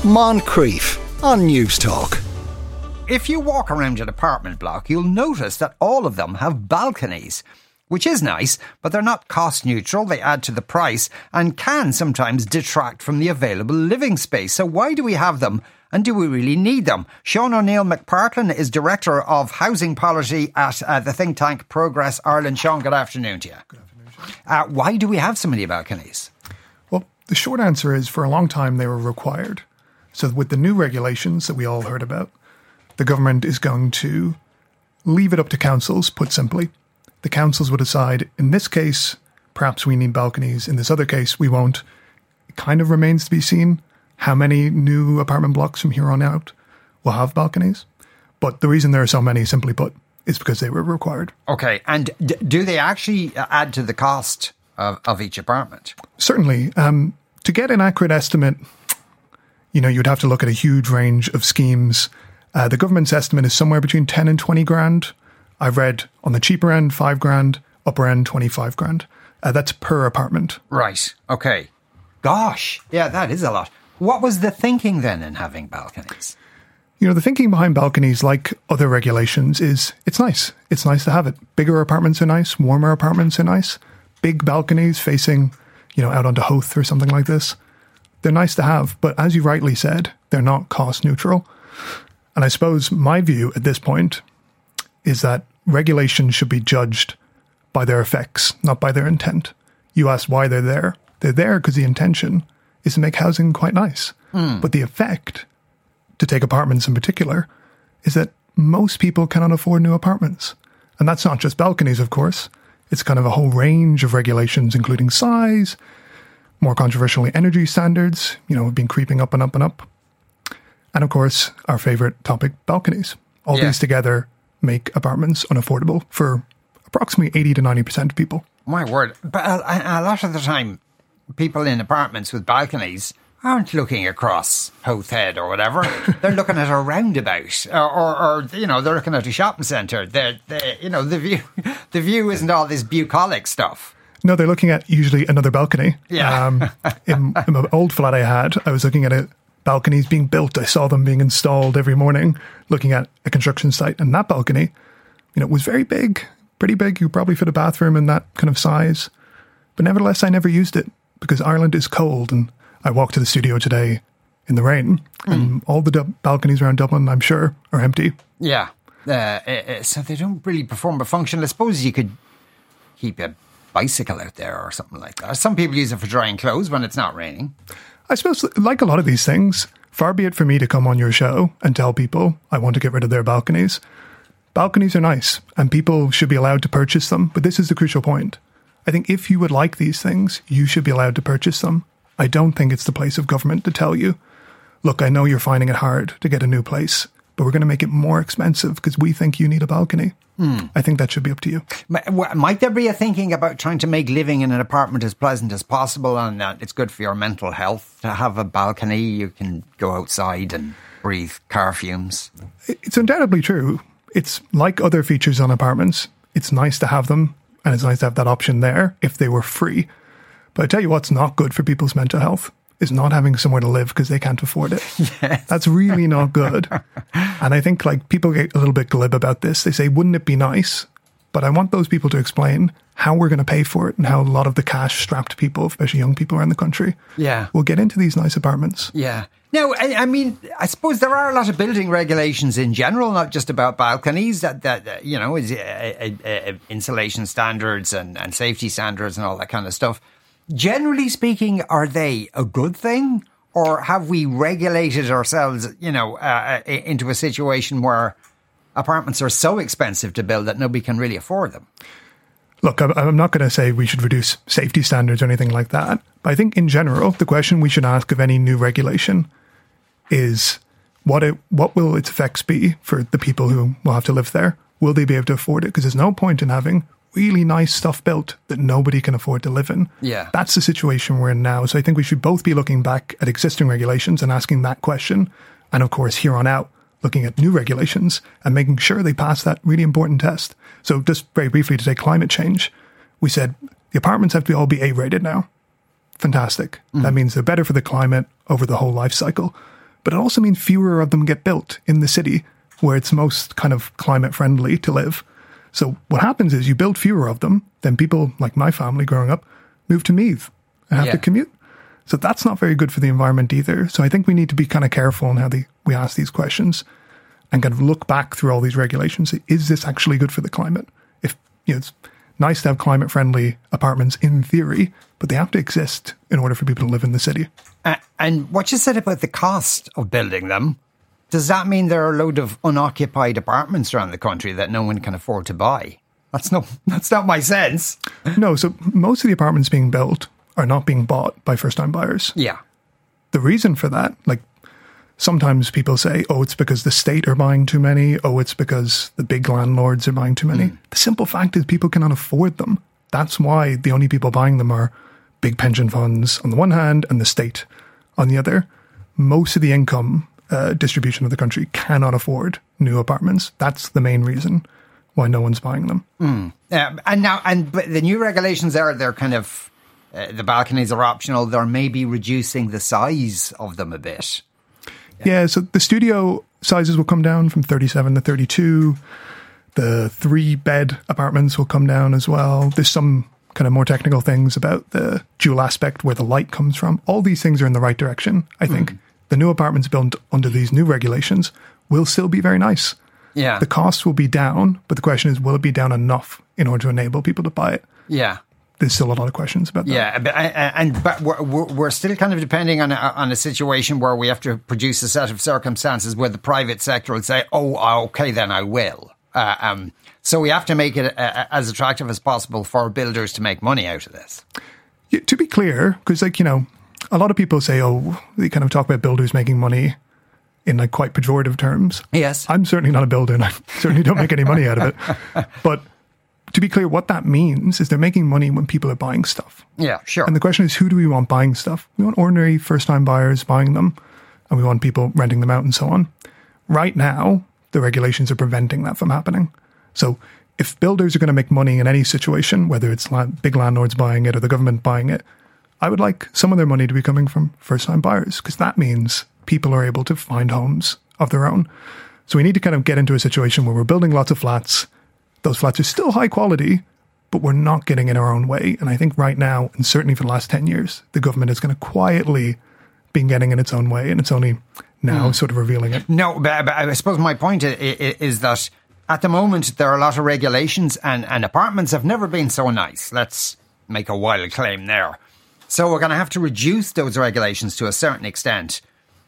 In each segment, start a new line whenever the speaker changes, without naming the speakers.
Moncrief on News Talk.
If you walk around an apartment block, you'll notice that all of them have balconies, which is nice, but they're not cost neutral. They add to the price and can sometimes detract from the available living space. So why do we have them? And do we really need them? Sean O'Neill McPartlin is Director of Housing Policy at the think tank Progress Ireland. Sean, good afternoon to you.
Good afternoon, Sean.
Why do we have so many balconies?
Well, the short answer is for a long time they were required. So with the new regulations that we all heard about, the government is going to leave it up to councils, put simply. The councils will decide, in this case, perhaps we need balconies. In this other case, we won't. It kind of remains to be seen how many new apartment blocks from here on out will have balconies. But the reason there are so many, simply put, is because they were required.
Okay, and do they actually add to the cost of each apartment?
Certainly. To get an accurate estimate, you'd have to look at a huge range of schemes. The government's estimate is somewhere between 10 and 20 grand. I've read on the cheaper end, 5 grand, upper end, 25 grand. That's per apartment.
Right. Okay. Gosh. Yeah, that is a lot. What was the thinking then in having balconies?
The thinking behind balconies, like other regulations, is it's nice. It's nice to have it. Bigger apartments are nice. Warmer apartments are nice. Big balconies facing, out onto Howth or something like this. They're nice to have, but as you rightly said, they're not cost neutral. And I suppose my view at this point is that regulations should be judged by their effects, not by their intent. You asked why they're there. They're there because the intention is to make housing quite nice. But the effect, to take apartments in particular, is that most people cannot afford new apartments. And that's not just balconies, of course. It's kind of a whole range of regulations, including size, more controversially, energy standards, have been creeping up and up and up. And of course, our favourite topic, balconies. All these together make apartments unaffordable for approximately 80 to 90% of people.
My word. But a lot of the time, people in apartments with balconies aren't looking across Howth Head or whatever. They're looking at a roundabout or they're looking at a shopping centre. The view isn't all this bucolic stuff.
No, they're looking at usually another balcony.
Yeah.
In my old flat I was looking at balconies being built. I saw them being installed every morning, looking at a construction site. And that balcony, was very big, pretty big. You probably fit a bathroom in that kind of size. But nevertheless, I never used it because Ireland is cold. And I walked to the studio today in the rain. And all the balconies around Dublin, I'm sure, are empty.
Yeah. So they don't really perform a function. I suppose you could keep a bicycle out there or something like that. Some people use it for drying clothes when it's not raining.
I suppose, like a lot of these things, far be it for me to come on your show and tell people I want to get rid of their balconies. Balconies are nice and people should be allowed to purchase them. But this is the crucial point. I think if you would like these things, you should be allowed to purchase them. I don't think it's the place of government to tell you, look, I know you're finding it hard to get a new place, but we're going to make it more expensive because we think you need a balcony. I think that should be up to you.
Might there be a thinking about trying to make living in an apartment as pleasant as possible, and that it's good for your mental health to have a balcony? You can go outside and breathe car fumes.
It's undoubtedly true. It's like other features on apartments. It's nice to have them, and it's nice to have that option there if they were free. But I tell you what's not good for people's mental health is not having somewhere to live because they can't afford it.
Yes.
That's really not good. And I think people get a little bit glib about this. They say, wouldn't it be nice? But I want those people to explain how we're going to pay for it and how a lot of the cash-strapped people, especially young people around the country, will get into these nice apartments.
Yeah. Now, I mean, I suppose there are a lot of building regulations in general, not just about balconies, that insulation standards and safety standards and all that kind of stuff. Generally speaking, are they a good thing? Or have we regulated ourselves, into a situation where apartments are so expensive to build that nobody can really afford them?
Look, I'm not going to say we should reduce safety standards or anything like that. But I think in general, the question we should ask of any new regulation is what will its effects be for the people who will have to live there? Will they be able to afford it? Because there's no point in having really nice stuff built that nobody can afford to live in.
Yeah.
That's the situation we're in now. So I think we should both be looking back at existing regulations and asking that question. And of course, here on out, looking at new regulations and making sure they pass that really important test. So just very briefly to take climate change, we said the apartments have to all be A-rated now. Fantastic. That means they're better for the climate over the whole life cycle. But it also means fewer of them get built in the city where it's most kind of climate friendly to live. So what happens is you build fewer of them, then people like my family growing up move to Meath and have to commute. So that's not very good for the environment either. So I think we need to be kind of careful in how we ask these questions and kind of look back through all these regulations. Is this actually good for the climate? If it's nice to have climate friendly apartments in theory, but they have to exist in order for people to live in the city.
And what you said about the cost of building them, does that mean there are a load of unoccupied apartments around the country that no one can afford to buy? That's not my sense.
No, so most of the apartments being built are not being bought by first-time buyers.
Yeah.
The reason for that, like sometimes people say, oh, it's because the state are buying too many. Oh, it's because the big landlords are buying too many. The simple fact is people cannot afford them. That's why the only people buying them are big pension funds on the one hand and the state on the other. Most of the income distribution of the country cannot afford new apartments. That's the main reason why no one's buying them.
But the new regulations they're kind of, the balconies are optional. They're maybe reducing the size of them a bit.
Yeah, so the studio sizes will come down from 37 to 32. The 3-bed apartments will come down as well. There's some kind of more technical things about the dual aspect where the light comes from. All these things are in the right direction, I think. The new apartments built under these new regulations will still be very nice.
Yeah.
The costs will be down, but the question is, will it be down enough in order to enable people to buy it?
Yeah.
There's still a lot of questions about that.
Yeah, but we're still kind of depending on a situation where we have to produce a set of circumstances where the private sector will say, oh, okay, then I will. So we have to make it as attractive as possible for builders to make money out of this.
Yeah, to be clear, because a lot of people say, they kind of talk about builders making money in quite pejorative terms.
Yes.
I'm certainly not a builder and I certainly don't make any money out of it. But to be clear, what that means is they're making money when people are buying stuff.
Yeah, sure.
And the question is, who do we want buying stuff? We want ordinary first-time buyers buying them, and we want people renting them out and so on. Right now, the regulations are preventing that from happening. So if builders are going to make money in any situation, whether it's big landlords buying it or the government buying it, I would like some of their money to be coming from first-time buyers, because that means people are able to find homes of their own. So we need to kind of get into a situation where we're building lots of flats. Those flats are still high quality, but we're not getting in our own way. And I think right now, and certainly for the last 10 years, the government is going to quietly be getting in its own way, and it's only now sort of revealing it.
No, but I suppose my point is that at the moment, there are a lot of regulations and apartments have never been so nice. Let's make a wild claim there. So we're going to have to reduce those regulations to a certain extent.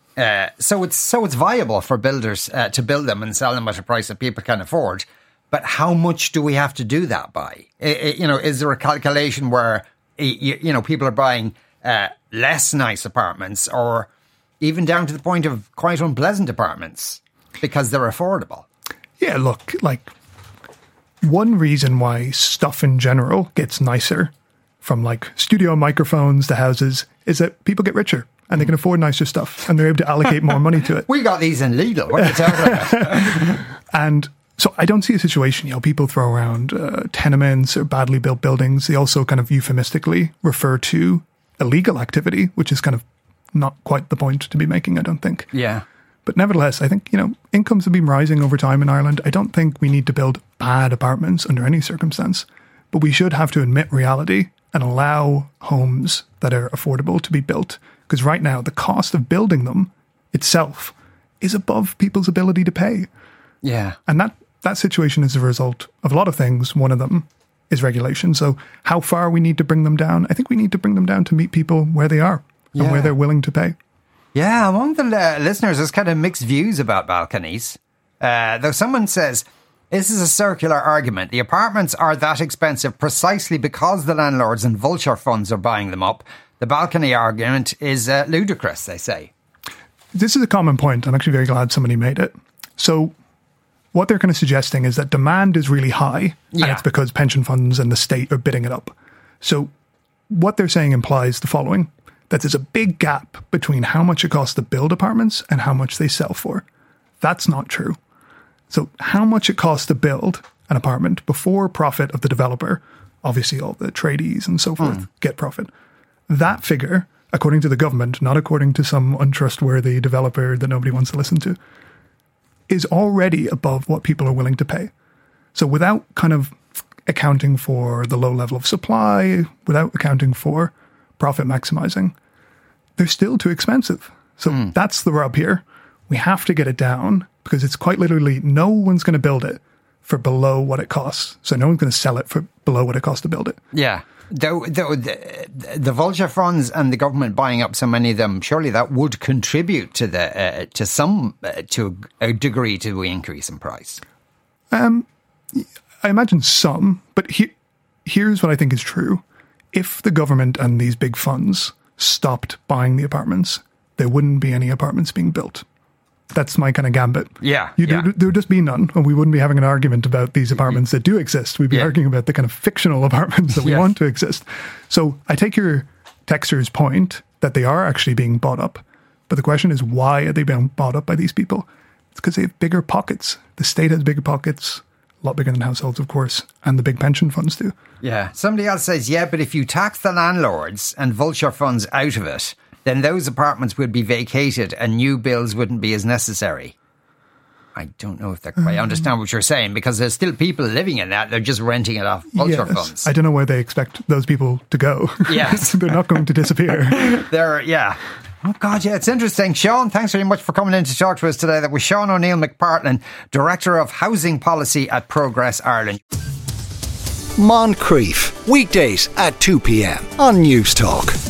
So it's viable for builders to build them and sell them at a price that people can afford. But how much do we have to do that by? Is there a calculation where people are buying less nice apartments, or even down to the point of quite unpleasant apartments because they're affordable?
Yeah, look, one reason why stuff in general gets nicer, from studio microphones to houses, is that people get richer and they can afford nicer stuff and they're able to allocate more money to it.
We got these in Lidl. What are you talking about?
And so I don't see a situation, people throw around tenements or badly built buildings. They also kind of euphemistically refer to illegal activity, which is kind of not quite the point to be making, I don't think.
Yeah.
But nevertheless, I think, incomes have been rising over time in Ireland. I don't think we need to build bad apartments under any circumstance, but we should have to admit reality and allow homes that are affordable to be built. Because right now, the cost of building them itself is above people's ability to pay.
Yeah.
And that situation is a result of a lot of things. One of them is regulation. So how far we need to bring them down? I think we need to bring them down to meet people where they are and where they're willing to pay.
Yeah, among the listeners, there's kind of mixed views about balconies. Though someone says, this is a circular argument. The apartments are that expensive precisely because the landlords and vulture funds are buying them up. The balcony argument is ludicrous, they say.
This is a common point. I'm actually very glad somebody made it. So what they're kind of suggesting is that demand is really high, and it's because pension funds and the state are bidding it up. So what they're saying implies the following, that there's a big gap between how much it costs to build apartments and how much they sell for. That's not true. So how much it costs to build an apartment before profit of the developer, obviously all the tradies and so forth get profit. That figure according to the government, not according to some untrustworthy developer that nobody wants to listen to, is already above what people are willing to pay. So without kind of accounting for the low level of supply, without accounting for profit maximizing, they're still too expensive. So that's the rub here. We have to get it down because it's quite literally no one's going to build it for below what it costs. So no one's going to sell it for below what it costs to build it.
Yeah. Though the vulture funds and the government buying up so many of them, surely that would contribute to to a degree to the increase in price.
I imagine some, but here's what I think is true. If the government and these big funds stopped buying the apartments, there wouldn't be any apartments being built. That's my kind of gambit.
Yeah.
There would just be none, and we wouldn't be having an argument about these apartments that do exist. We'd be arguing about the kind of fictional apartments that we want to exist. So I take your texter's point that they are actually being bought up. But the question is, why are they being bought up by these people? It's because they have bigger pockets. The state has bigger pockets, a lot bigger than households, of course, and the big pension funds do.
Yeah. Somebody else says, but if you tax the landlords and vulture funds out of it, then those apartments would be vacated and new builds wouldn't be as necessary. I don't know if I quite understand what you're saying, because there's still people living in that. They're just renting it off vulture funds.
I don't know where they expect those people to go.
Yes.
They're not going to disappear.
Oh, God, it's interesting. Sean, thanks very much for coming in to talk to us today. That was Sean O'Neill McPartlin, Director of Housing Policy at Progress Ireland.
Moncrief, weekdays at 2 p.m. on News Talk.